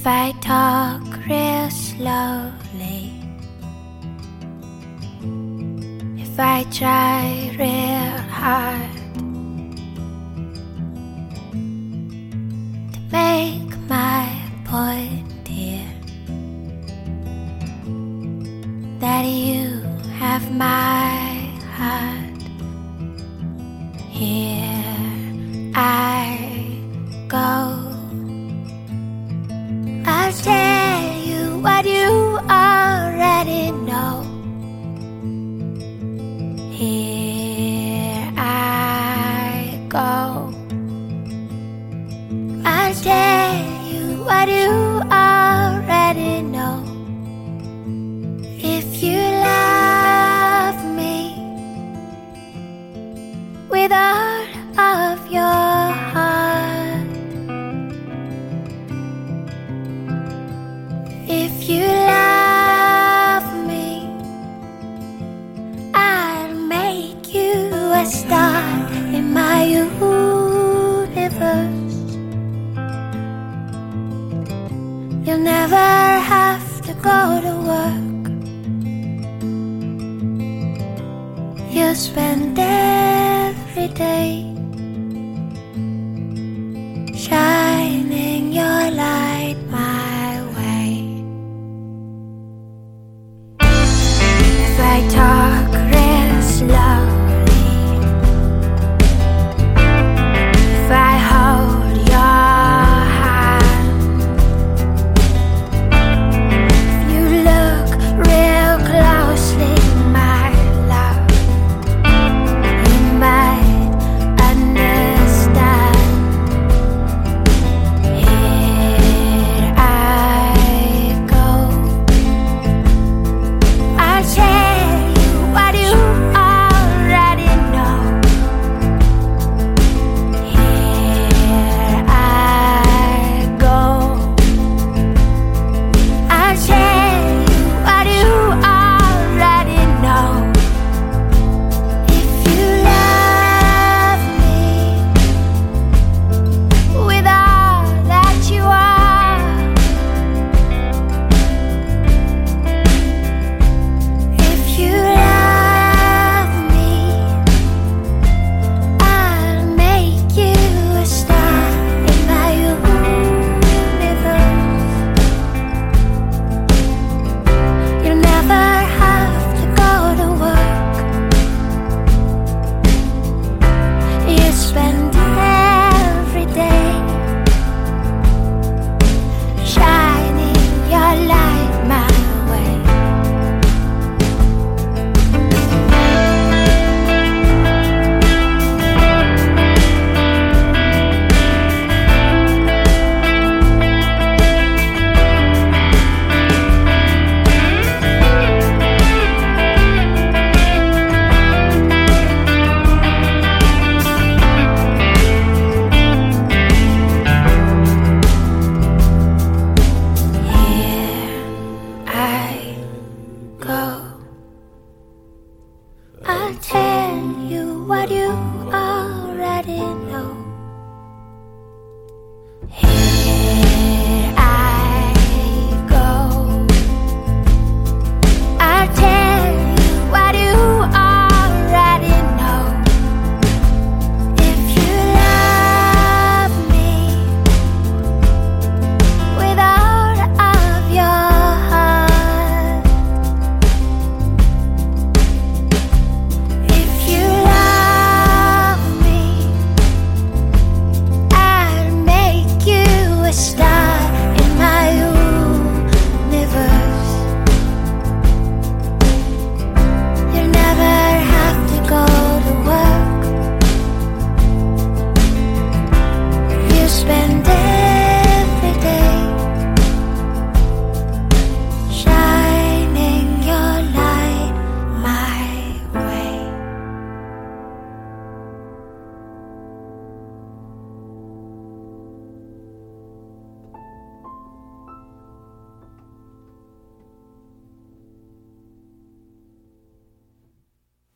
I talk real slowly, if I try real hard to make my point here, that you have my heart, here I go. I'll tell you what you already know. Here I go. I'll tell you what you already know. If you love me with all of your heart, if you love me, I'll make you a star in my universe. You'll never have to go to work. You'll spend every day shining